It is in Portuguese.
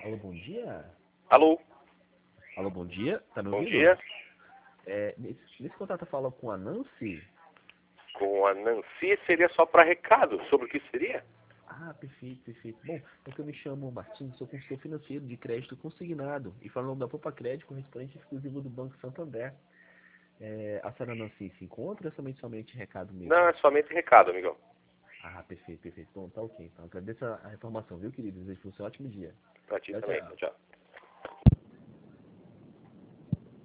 Alô, bom dia? Alô, Alô, bom dia? Tá me bom ouvindo? dia. Nesse contato fala com a Nancy? Com a Nancy seria só para recado. Sobre o que seria? Ah, perfeito, perfeito. Bom, é que eu me chamo Martins, sou consultor financeiro de crédito consignado e falo o nome da Poupa Crédito, correspondente exclusivo do Banco Santander. A senhora Nancy se encontra ou é somente recado mesmo? Não, é somente recado, amigão. Ah, perfeito, perfeito. Bom, tá ok. Então, agradeço a informação, viu, querido? Desejo que você um ótimo dia. Pra ti Tchau, também. tchau. Tchau.